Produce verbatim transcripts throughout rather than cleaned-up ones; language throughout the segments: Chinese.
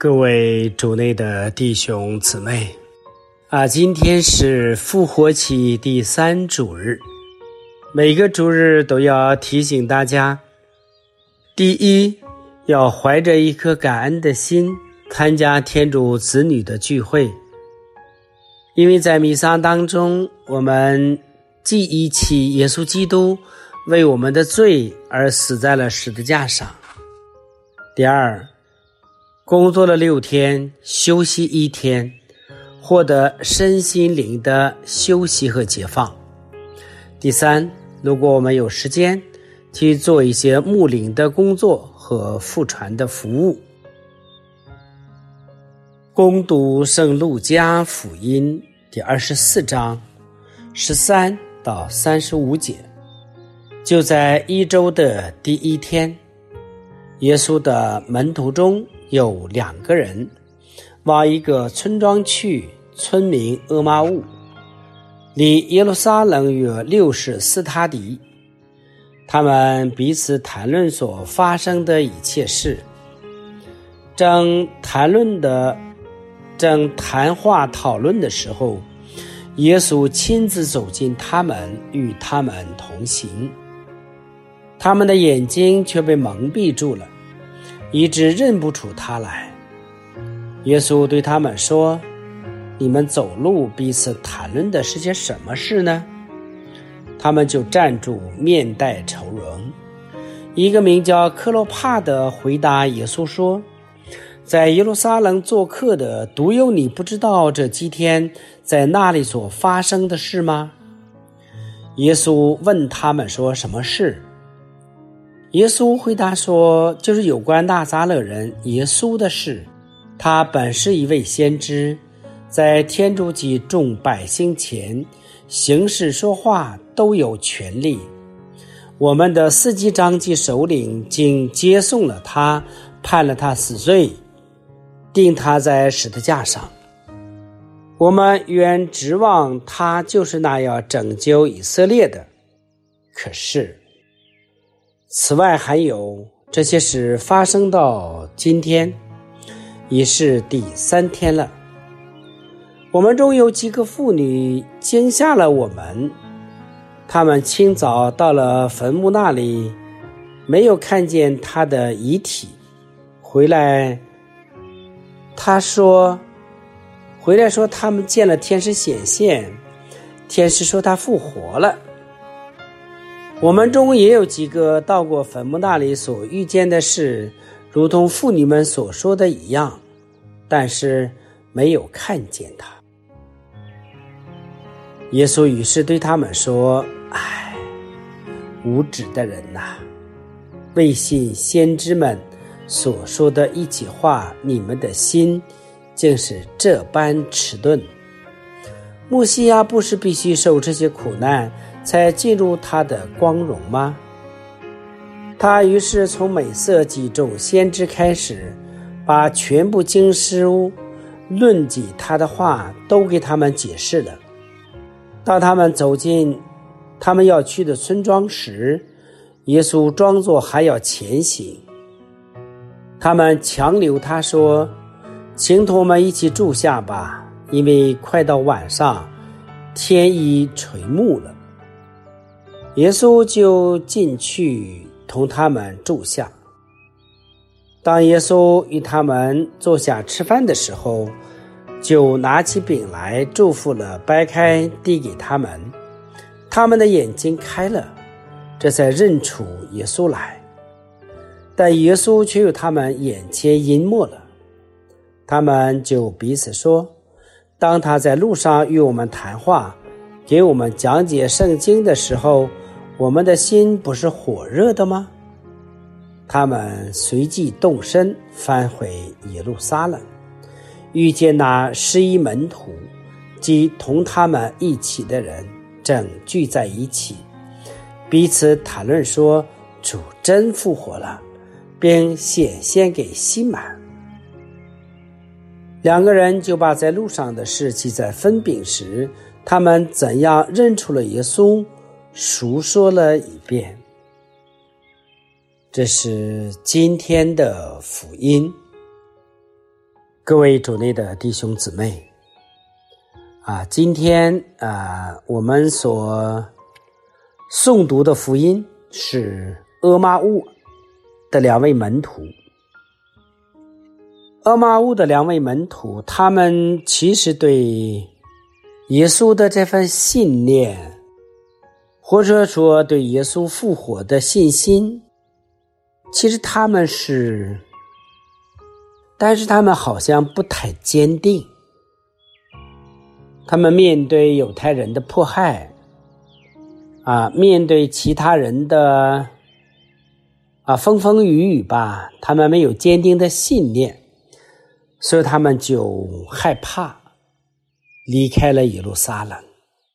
各位主内的弟兄姊妹啊，今天是复活期第三主日。每个主日都要提醒大家，第一，要怀着一颗感恩的心参加天主子女的聚会，因为在弥撒当中，我们记忆起耶稣基督为我们的罪而死在了十字架上。第二，工作了六天，休息一天，获得身心灵的休息和解放。第三，如果我们有时间去做一些牧灵的工作和复传的服务。恭读圣路加福音第二十四章十三到三十五节。就在一周的第一天，耶稣的门徒中有两个人往一个村庄去，村名厄玛乌，离耶路撒冷约六十斯塔迪。他们彼此谈论所发生的一切事，正谈论的正谈话讨论的时候，耶稣亲自走进他们，与他们同行。他们的眼睛却被蒙蔽住了，以致认不出他来。耶稣对他们说，你们走路彼此谈论的是些什么事呢？他们就站住，面带愁容。一个名叫克罗帕的回答耶稣说，在耶路撒冷做客的独有你不知道这几天在那里所发生的事吗？耶稣问他们说，什么事？耶稣回答说，就是有关纳匝勒人耶稣的事。他本是一位先知，在天主及众百姓前行事说话都有权利。我们的司祭长及首领竟接送了他，判了他死罪，钉他在十字架上。我们原指望他就是那样拯救以色列的，可是此外还有这些事发生到今天，已是第三天了。我们中有几个妇女惊吓了我们，她们清早到了坟墓那里，没有看见他的遗体，回来他说回来说他们见了天使显现，天使说他复活了。我们中也有几个到过坟墓那里所遇见的事，如同妇女们所说的一样，但是没有看见他。耶稣于是对他们说，唉，无知的人哪，未信先知们所说的一切话，你们的心竟是这般迟钝。默西亚不是必须受这些苦难才进入他的光荣吗？他于是从美色及众先知开始，把全部经书论及他的话都给他们解释了。当他们走进他们要去的村庄时，耶稣装作还要前行。他们强留他说，请同我们一起住下吧，因为快到晚上，天已垂暮了。耶稣就进去同他们住下。当耶稣与他们坐下吃饭的时候，就拿起饼来，祝福了，掰开递给他们。他们的眼睛开了，这才认出耶稣来。但耶稣却有他们眼前隐没了。他们就彼此说，当他在路上与我们谈话，给我们讲解圣经的时候，我们的心不是火热的吗？他们随即动身返回耶路撒冷，遇见那十一门徒及同他们一起的人正聚在一起，彼此谈论说，主真复活了，并显现给西满。两个人就把在路上的事记在分饼时他们怎样认出了耶稣述说了一遍。这是今天的福音。 各位主内的弟兄姊妹啊，今天啊，我们所诵读的福音是阿玛乌的两位门徒。阿玛乌的两位门徒，他们其实对耶稣的这份信念，或者说对耶稣复活的信心，其实他们是，但是他们好像不太坚定。他们面对犹太人的迫害啊，面对其他人的啊风风雨雨吧，他们没有坚定的信念，所以他们就害怕离开了耶路撒冷。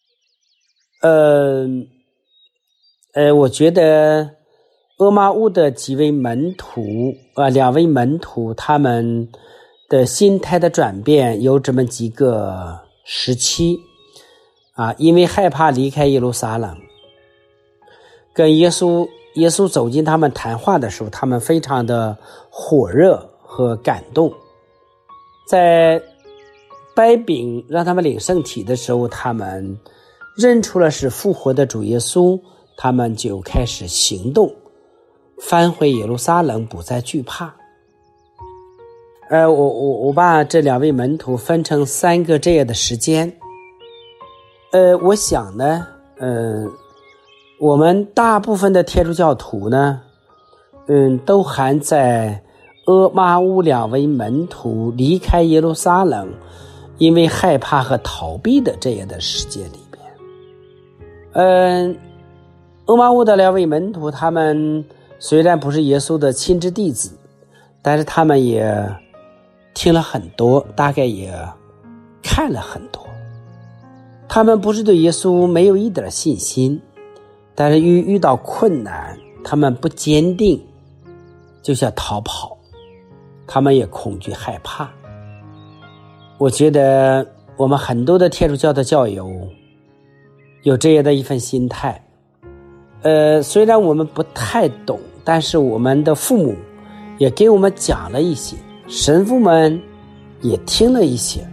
呃呃，我觉得阿玛乌的几位门徒啊，两位门徒，他们的心态的转变有这么几个时期啊，因为害怕离开耶路撒冷，跟耶稣耶稣走进他们谈话的时候，他们非常的火热和感动。在掰饼让他们领圣体的时候，他们认出了是复活的主耶稣，他们就开始行动，返回耶路撒冷，不再惧怕。呃，我我我把这两位门徒分成三个这样的时间。呃，我想呢，呃，我们大部分的天主教徒呢，嗯，都还在阿玛乌两位门徒离开耶路撒冷，因为害怕和逃避的这样的时间里边。嗯、呃，阿玛乌的两位门徒，他们虽然不是耶稣的亲支弟子，但是他们也听了很多，大概也看了很多。他们不是对耶稣没有一点信心，但是遇遇到困难，他们不坚定，就想逃跑，他们也恐惧害怕。我觉得我们很多的天主教的教友有这样的一份心态。呃，虽然我们不太懂，但是我们的父母也给我们讲了一些，神父们也听了一些。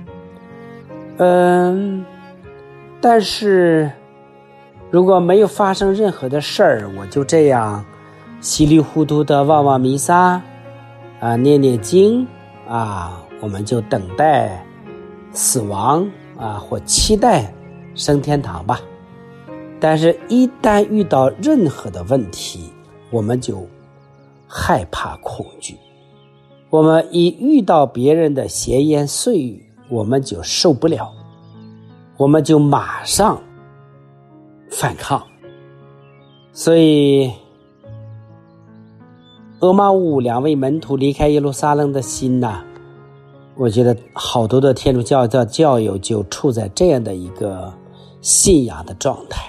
嗯、呃，但是如果没有发生任何的事儿，我就这样稀里糊涂的望望弥撒啊，念念经啊，我们就等待死亡啊，或期待升天堂吧。但是一旦遇到任何的问题，我们就害怕恐惧。我们一遇到别人的闲言碎语，我们就受不了，我们就马上反抗。所以阿玛乌两位门徒离开耶路撒冷的心呐、啊，我觉得好多的天主教的教友就处在这样的一个信仰的状态。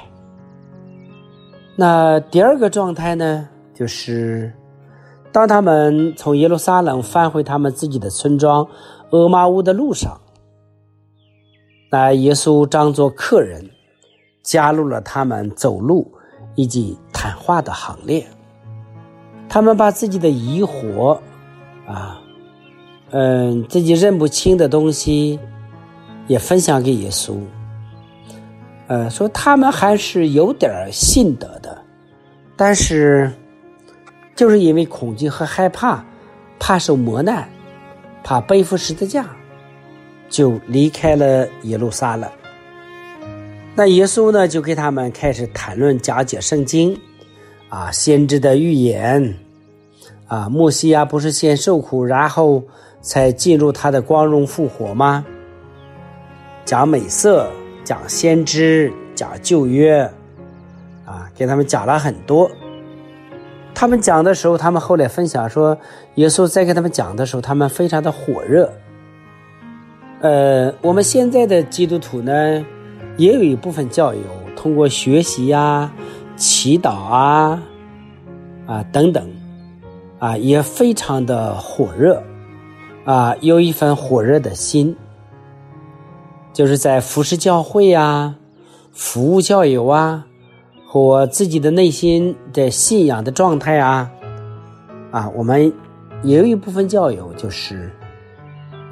那第二个状态呢，就是当他们从耶路撒冷返回他们自己的村庄阿玛乌的路上，那耶稣当作客人加入了他们走路以及谈话的行列。他们把自己的疑惑啊，嗯，自己认不清的东西也分享给耶稣。呃，说他们还是有点信德的，但是就是因为恐惧和害怕，怕受磨难，怕背负十字架，就离开了耶路撒冷。那耶稣呢，就给他们开始谈论讲解圣经啊，先知的预言啊，默西亚不是先受苦，然后才进入他的光荣复活吗？讲美色，讲先知，讲旧约啊，给他们讲了很多。他们讲的时候，他们后来分享说，耶稣在给他们讲的时候，他们非常的火热。呃，我们现在的基督徒呢，也有一部分教友通过学习啊、祈祷啊、啊等等啊，也非常的火热啊，有一份火热的心，就是在服侍教会啊、服务教友啊，或自己的内心的信仰的状态啊，啊，我们也有一部分教友就是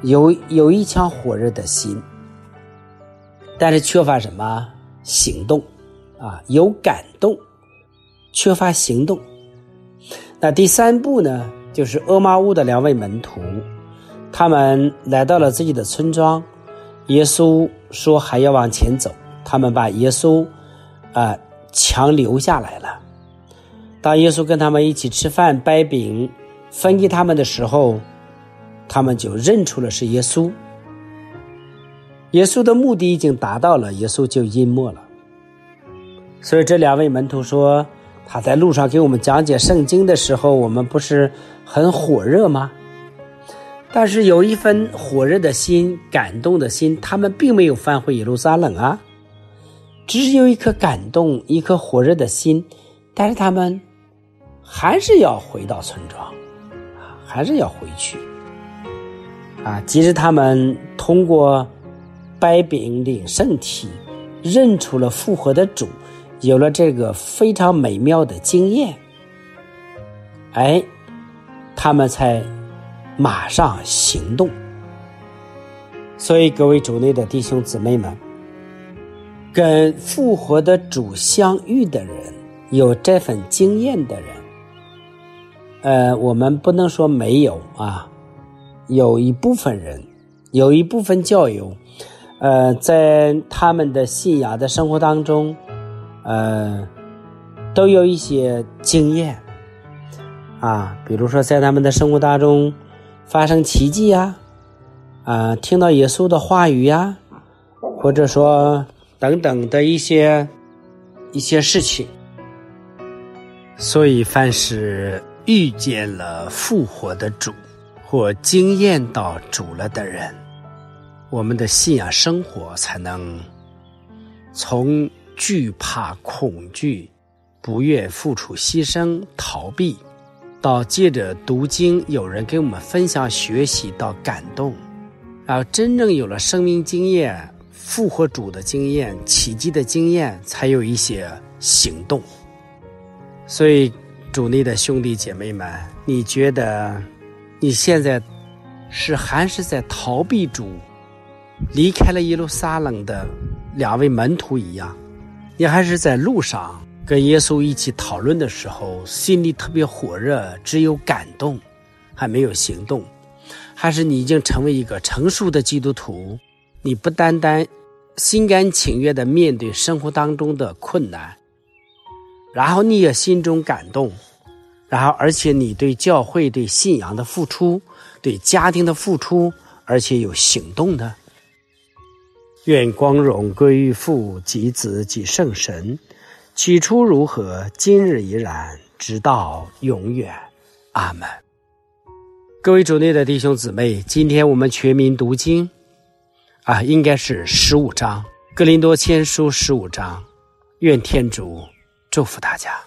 有有一腔火热的心，但是缺乏什么？行动啊，有感动，缺乏行动。那第三步呢，就是厄玛乌的两位门徒，他们来到了自己的村庄，耶稣说还要往前走，他们把耶稣啊、呃、强留下来了。当耶稣跟他们一起吃饭掰饼分给他们的时候，他们就认出了是耶稣。耶稣的目的已经达到了，耶稣就隐没了。所以这两位门徒说，他在路上给我们讲解圣经的时候，我们不是很火热吗？但是有一份火热的心，感动的心，他们并没有返回耶路撒冷啊，只是有一颗感动，一颗火热的心，但是他们还是要回到村庄，还是要回去啊！即使他们通过掰饼领圣体认出了复活的主，有了这个非常美妙的经验，哎，他们才马上行动。所以各位主内的弟兄姊妹们，跟复活的主相遇的人，有这份经验的人，呃，我们不能说没有啊，有一部分人，有一部分教友，呃，在他们的信仰的生活当中，呃，都有一些经验啊，比如说在他们的生活当中发生奇迹呀，啊，听到耶稣的话语呀，或者说等等的一些一些事情。所以凡是遇见了复活的主或经验到主了的人，我们的信仰生活才能从惧怕、恐惧、不愿付出牺牲、逃避，到借着读经有人给我们分享学习，到感动，然后真正有了生命经验、复活主的经验、奇迹的经验，才有一些行动。所以主内的兄弟姐妹们，你觉得你现在是还是在逃避主离开了耶路撒冷的两位门徒一样，你还是在路上跟耶稣一起讨论的时候心里特别火热，只有感动还没有行动？还是你已经成为一个成熟的基督徒，你不单单心甘情愿地面对生活当中的困难，然后你也心中感动，然后而且你对教会、对信仰的付出、对家庭的付出，而且有行动的。愿光荣归于父及子及圣神，起初如何，今日已然，直到永远。阿们。各位主内的弟兄姊妹，今天我们全民读经啊，应该是十五章，哥林多前书十五章。愿天主祝福大家。